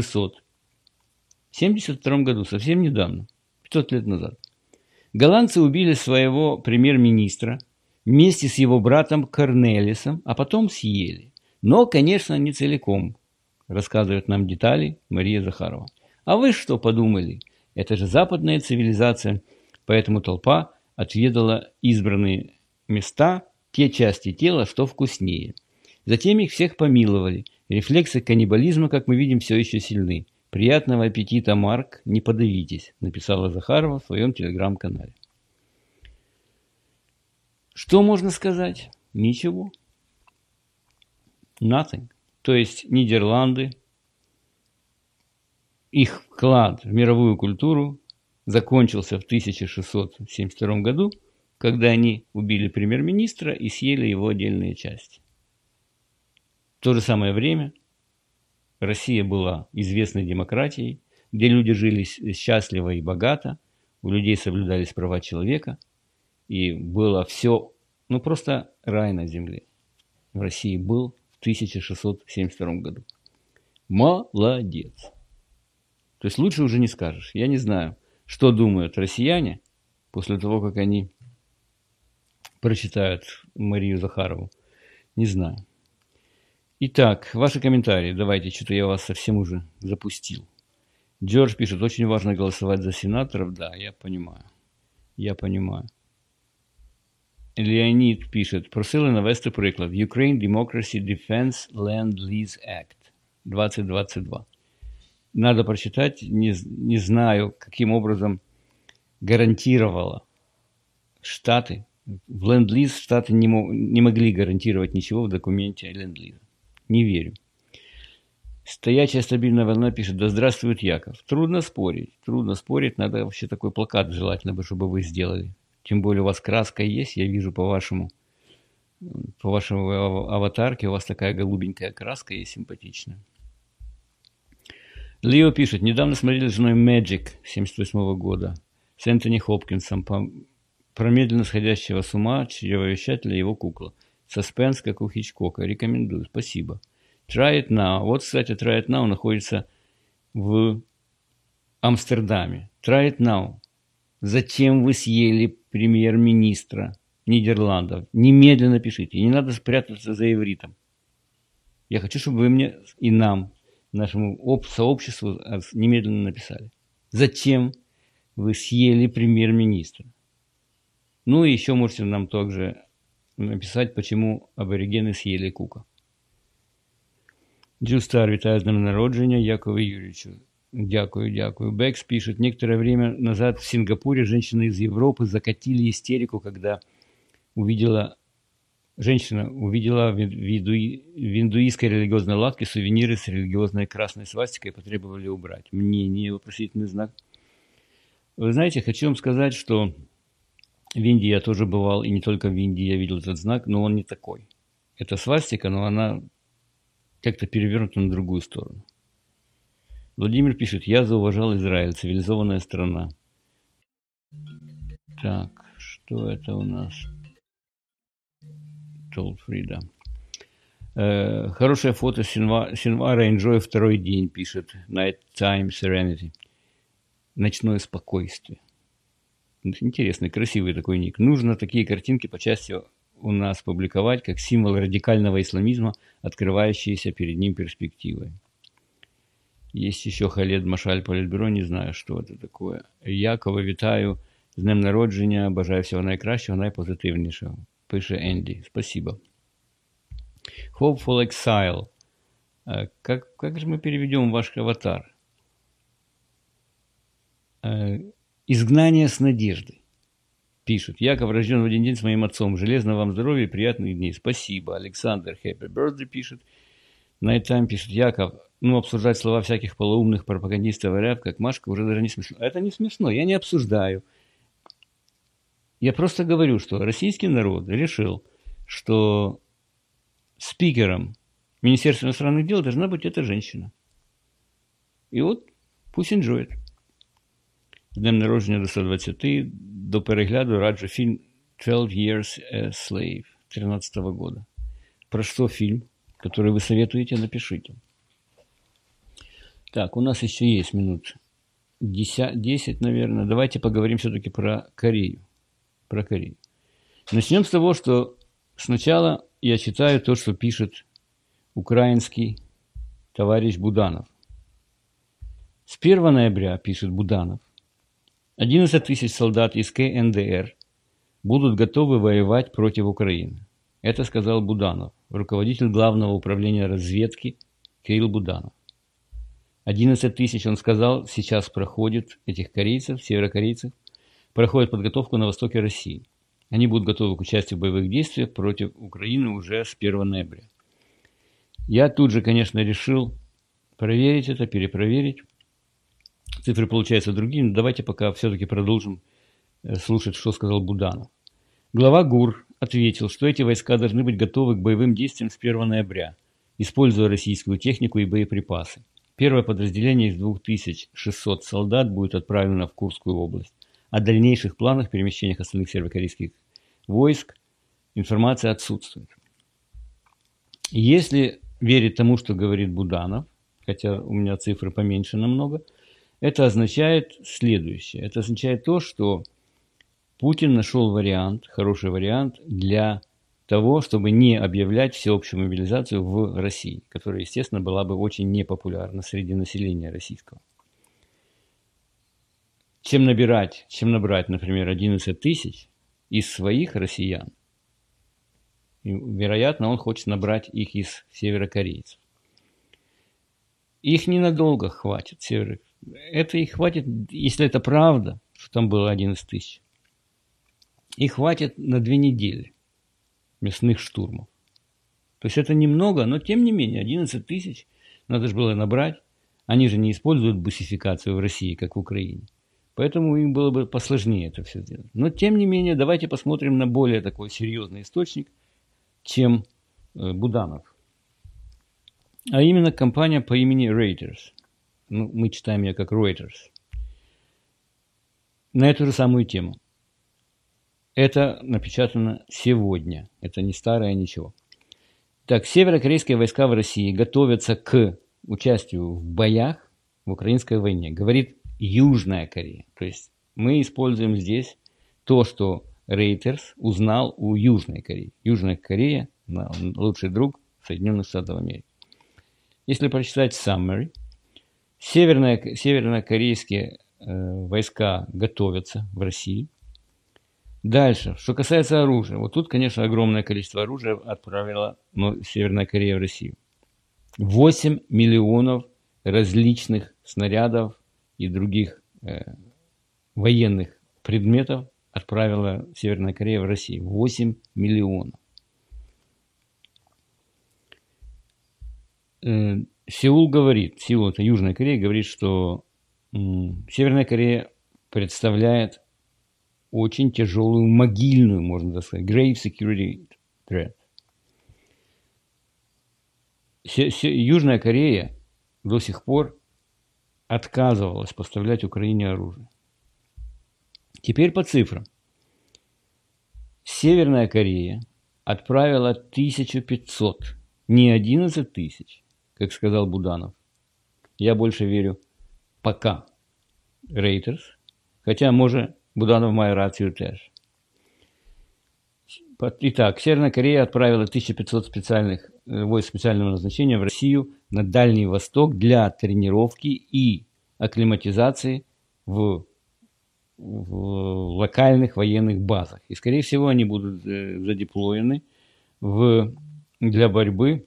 1672 году, совсем недавно, 500 лет назад, голландцы убили своего премьер-министра вместе с его братом Корнелисом, а потом съели. Но, конечно, не целиком, рассказывает нам детали Мария Захарова. А вы что подумали? Это же западная цивилизация, поэтому толпа отведала избранные места, те части тела, что вкуснее. Затем их всех помиловали. Рефлексы каннибализма, как мы видим, все еще сильны. Приятного аппетита, Марк, не подавитесь, написала Захарова в своем телеграм-канале. Что можно сказать? Ничего. Nothing. То есть Нидерланды, их вклад в мировую культуру закончился в 1672 году, когда они убили премьер-министра и съели его отдельные части. В то же самое время Россия была известной демократией, где люди жили счастливо и богато, у людей соблюдались права человека, и было все, просто рай на земле. В России был в 1672 году. Молодец. То есть лучше уже не скажешь. Я не знаю, что думают россияне после того, как они прочитают Марию Захарову. Не знаю. Итак, ваши комментарии. Давайте, что-то я вас совсем уже запустил. Джордж пишет, очень важно голосовать за сенаторов. Да, я понимаю. Леонид пишет, просили навести приклад. Ukraine Democracy Defense Land Lease Act 2022. Надо прочитать, не знаю, каким образом гарантировала Штаты. В ленд-лиз Штаты не могли гарантировать ничего в документе ленд-лиза. Не верю. Стоячая стабильная волна пишет, да здравствует Яков. Трудно спорить, надо вообще такой плакат желательно бы, чтобы вы сделали. Тем более у вас краска есть, я вижу по вашему аватарке, у вас такая голубенькая краска есть симпатичная. Лео пишет, недавно смотрели с женой Magic 78 года с Энтони Хопкинсом про медленно сходящего с ума чревовещателя его кукла. Саспенс, как у Хичкока. Рекомендую. Спасибо. Try It Now. Вот, кстати, Try It Now находится в Амстердаме. Try It Now. Зачем вы съели премьер-министра Нидерландов? Немедленно пишите. Не надо спрятаться за ивритом. Я хочу, чтобы вы мне и нам нашему сообществу немедленно написали. Зачем вы съели премьер-министра? Ну и еще можете нам также написать, почему аборигены съели Кука. Джустар, вітаю з днем народження, Якову Юрьевичу. Дякую. Бэкс пишет, некоторое время назад в Сингапуре женщины из Европы закатили истерику, когда женщина увидела в индуистской религиозной лавке сувениры с религиозной красной свастикой и потребовали убрать. Мнение, вопросительный знак. Вы знаете, хочу вам сказать, что в Индии я тоже бывал, и не только в Индии я видел этот знак, но он не такой. Это свастика, но она как-то перевернута на другую сторону. Владимир пишет, я зауважал Израиль, цивилизованная страна. Так, что это у нас? Toll free, да. Хорошее фото Синвара Enjoy второй день, пишет Nighttime Serenity. Ночное спокойствие. Интересный, красивый такой ник. Нужно такие картинки по части у нас публиковать, как символ радикального исламизма, открывающиеся перед ним перспективы. Есть еще Халед Машаль Политбюро, не знаю, что это такое. Якова, вітаю з днем народження, бажаю всього найкращого, найпозитивнішого. Пише Энди. Спасибо. Hopeful Exile. Как же мы переведем ваш аватар? Изгнание с надеждой. Пишет. Яков рожден в один день с моим отцом. Железного вам здоровья и приятных дней. Спасибо. Александр Happy Birthday пишет. Nighttime пишет. Яков, обсуждать слова всяких полоумных пропагандистов и рэп, как Машка, уже даже не смешно. Это не смешно. Я не обсуждаю. Я просто говорю, что российский народ решил, что спикером Министерства иностранных дел должна быть эта женщина. І от пусть enjoy. З днем народження до 120, до перегляду раджу фильм 12 Years a Slave 2013 года. Про что фильм, который вы советуете, напишите. Так, у нас еще есть минут 10, наверное. Давайте поговорим все-таки про Корею. Начнем с того, что сначала я читаю то, что пишет украинский товарищ Буданов. С 1 ноября, пишет Буданов, 11 тысяч солдат из КНДР будут готовы воевать против Украины. Это сказал Буданов, руководитель Главного управления разведки Кирилл Буданов. 11 тысяч, он сказал, сейчас проходит этих корейцев, северокорейцев, проходят подготовку на востоке России. Они будут готовы к участию в боевых действиях против Украины уже с 1 ноября. Я тут же, конечно, решил проверить это, перепроверить. Цифры получаются другие, но давайте пока все-таки продолжим слушать, что сказал Буданов. Глава ГУР ответил, что эти войска должны быть готовы к боевым действиям с 1 ноября, используя российскую технику и боеприпасы. Первое подразделение из 2600 солдат будет отправлено в Курскую область. О дальнейших планах, перемещениях остальных северокорейских войск информация отсутствует. Если верить тому, что говорит Буданов, хотя у меня цифры поменьше намного, это означает следующее. Это означает то, что Путин нашел вариант, хороший вариант для того, чтобы не объявлять всеобщую мобилизацию в России, которая, естественно, была бы очень непопулярна среди населения российского. Чем набрать, например, 11 тысяч из своих россиян, и, вероятно, он хочет набрать их из северокорейцев. Их ненадолго хватит. Это их хватит, если это правда, что там было 11 тысяч. Их хватит на 2 недели мясных штурмов. То есть это немного, но тем не менее 11 тысяч надо же было набрать. Они же не используют бусификацию в России, как в Украине. Поэтому им было бы посложнее это все сделать. Но тем не менее, давайте посмотрим на более такой серьезный источник, чем Буданов. А именно компания по имени Reuters. Мы читаем ее как Reuters. На эту же самую тему. Это напечатано сегодня. Это не старое ничего. Так, северокорейские войска в России готовятся к участию в боях в украинской войне. Говорит Южная Корея. То есть мы используем здесь то, что Reuters узнал у Южной Кореи. Южная Корея – лучший друг Соединенных Штатов Америки. если прочитать summary, севернокорейские войска готовятся в России. Дальше, что касается оружия. Вот тут, конечно, огромное количество оружия отправила Северная Корея в Россию. 8 миллионов различных снарядов и других военных предметов отправила Северная Корея в Россию. 8 миллионов. Сеул, это Южная Корея, говорит, что Северная Корея представляет очень тяжелую могильную, можно так сказать, grave security threat. Южная Корея до сих пор отказывалась поставлять Украине оружие. Теперь по цифрам. Северная Корея отправила 1500, не 11 тысяч, как сказал Буданов. Я больше верю пока Reuters, хотя, может, Буданов має рацію теж. Итак, Северная Корея отправила 1500 специальных войск специального назначения в Россию на Дальний Восток для тренировки и акклиматизации в локальных военных базах. И, скорее всего, они будут задеплоены для борьбы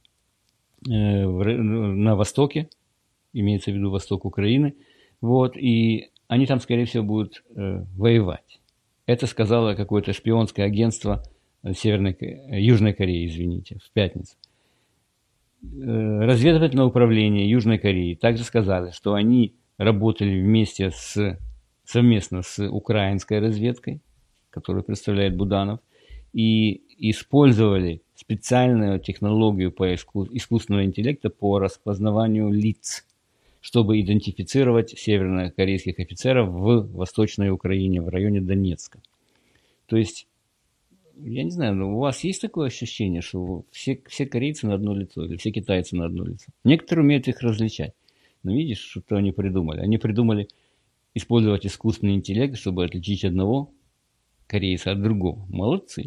на Востоке, имеется в виду восток Украины, вот, и они там, скорее всего, будут воевать. Это сказало какое-то шпионское агентство Южной Кореи, в пятницу. Разведывательное управление Южной Кореи также сказали, что они работали совместно с украинской разведкой, которую представляет Буданов, и использовали специальную технологию по искусственного интеллекта по распознаванию лиц, чтобы идентифицировать севернокорейских офицеров в Восточной Украине, в районе Донецка. То есть, я не знаю, но у вас есть такое ощущение, что все корейцы на одно лицо, или все китайцы на одно лицо? Некоторые умеют их различать. Но видишь, что они придумали? Они придумали использовать искусственный интеллект, чтобы отличить одного корейца от другого. Молодцы.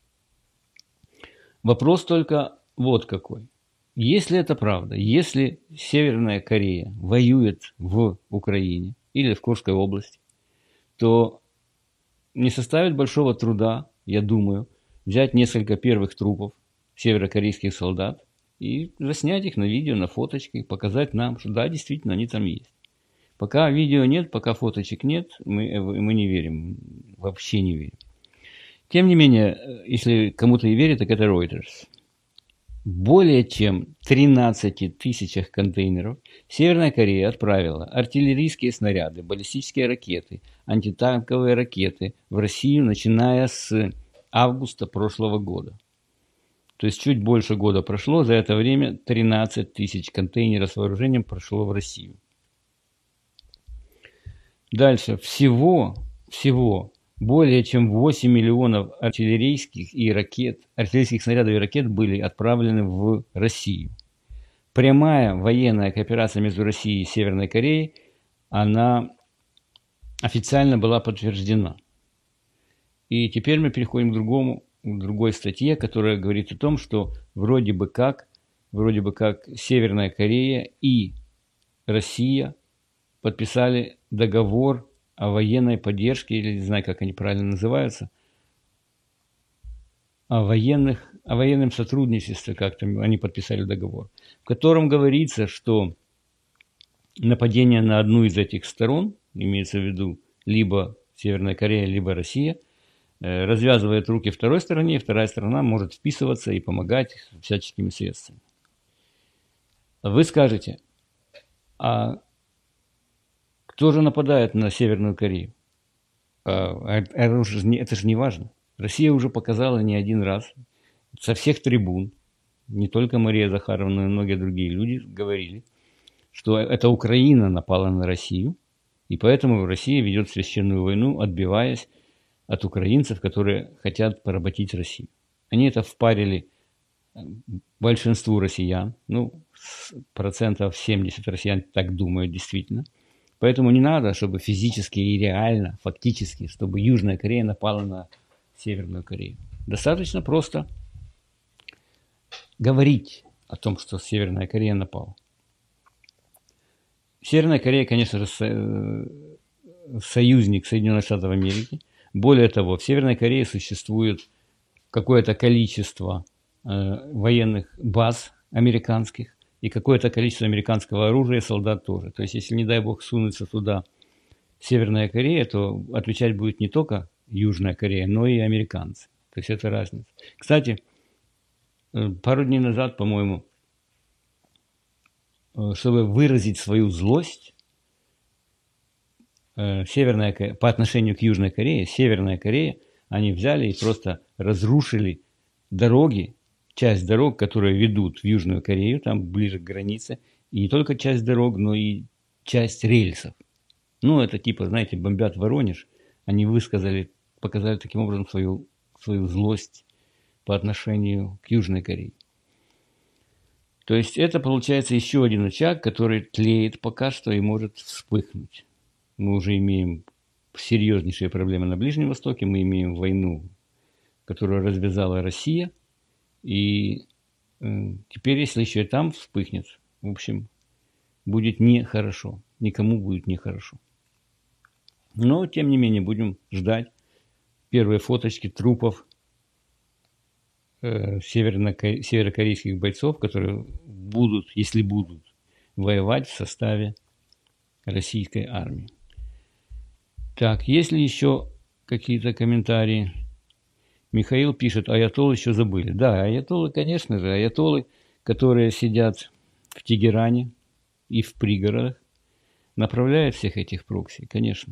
Вопрос только вот какой. Если это правда, если Северная Корея воюет в Украине или в Курской области, то не составит большого труда, я думаю, взять несколько первых трупов северокорейских солдат и заснять их на видео, на фоточки, показать нам, что да, действительно, они там есть. Пока видео нет, пока фоточек нет, мы не верим, вообще не верим. Тем не менее, если кому-то и верит, так это Reuters. Более чем 13 тысячах контейнеров Северная Корея отправила артиллерийские снаряды, баллистические ракеты, антитанковые ракеты в Россию, начиная с августа прошлого года. То есть чуть больше года прошло, за это время 13 тысяч контейнеров с вооружением прошло в Россию. Дальше. Всего более чем 8 миллионов артиллерийских снарядов и ракет были отправлены в Россию. Прямая военная кооперация между Россией и Северной Кореей, она официально была подтверждена. И теперь мы переходим к другой статье, которая говорит о том, что вроде бы как Северная Корея и Россия подписали договор о военной поддержке, или не знаю, как они правильно называются, о военном сотрудничестве, как-то они подписали договор, в котором говорится, что нападение на одну из этих сторон, имеется в виду либо Северная Корея, либо Россия, развязывает руки второй стороне, и вторая сторона может вписываться и помогать всяческими средствами. Вы скажете, а кто же нападает на Северную Корею? Это же не важно. Россия уже показала не один раз, со всех трибун, не только Мария Захаровна, но и многие другие люди говорили, что это Украина напала на Россию, и поэтому Россия ведет священную войну, отбиваясь от украинцев, которые хотят поработить Россию. Они это впарили большинству россиян, процентов 70 россиян так думают действительно. Поэтому не надо, чтобы физически и реально, фактически, чтобы Южная Корея напала на Северную Корею. Достаточно просто говорить, о том, что Северная Корея напала. Северная Корея, конечно же, союзник Соединенных Штатов Америки. Более того, в Северной Корее существует какое-то количество военных баз американских и какое-то количество американского оружия и солдат тоже. То есть, если, не дай бог, сунется туда Северная Корея, то отвечать будет не только Южная Корея, но и американцы. То есть, это разница. Кстати, пару дней назад, по-моему, чтобы выразить свою злость, по отношению к Южной Корее, Северная Корея, они взяли и просто разрушили дороги, часть дорог, которые ведут в Южную Корею, там ближе к границе, и не только часть дорог, но и часть рельсов. Ну, это типа, знаете, бомбят Воронеж, они показали таким образом свою злость по отношению к Южной Корее. То есть это получается еще один очаг, который тлеет пока что и может вспыхнуть. Мы уже имеем серьезнейшие проблемы на Ближнем Востоке, мы имеем войну, которую развязала Россия, и теперь, если еще и там вспыхнет, в общем, будет нехорошо, никому будет нехорошо. Но, тем не менее, будем ждать первые фоточки трупов северокорейских бойцов, которые будут, если будут, воевать в составе российской армии. Так, есть ли еще какие-то комментарии? Михаил пишет, аятоллы еще забыли. Да, аятоллы, конечно же, аятоллы, которые сидят в Тегеране и в пригородах, направляют всех этих прокси, конечно.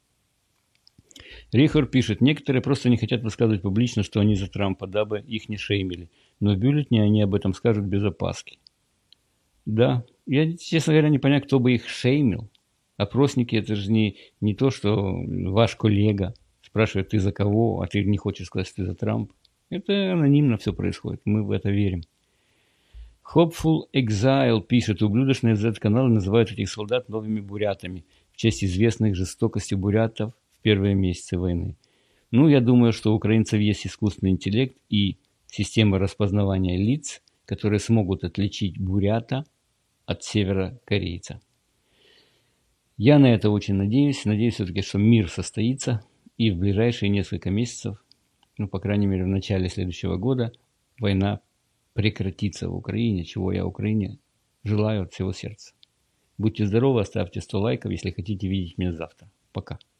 Рихард пишет, некоторые просто не хотят высказывать публично, что они за Трампа, дабы их не шеймили. Но в бюллетене они об этом скажут без опаски. Да, я, честно говоря, не понимаю, кто бы их шеймил. Опросники – это же не то, что ваш коллега спрашивает, ты за кого, а ты не хочешь сказать, что ты за Трамп. Это анонимно все происходит, мы в это верим. Hopeful Exile пишет, ублюдочные Z-каналы называют этих солдат новыми бурятами в честь известных жестокостей бурятов в первые месяцы войны. Ну, я думаю, что у украинцев есть искусственный интеллект и система распознавания лиц, которые смогут отличить бурята от северокорейца. Я на это очень надеюсь. Надеюсь все-таки, что мир состоится, и в ближайшие несколько месяцев, ну, по крайней мере, в начале следующего года, война прекратится в Украине, чего я Украине желаю от всего сердца. Будьте здоровы, оставьте 100 лайков, если хотите видеть меня завтра. Пока.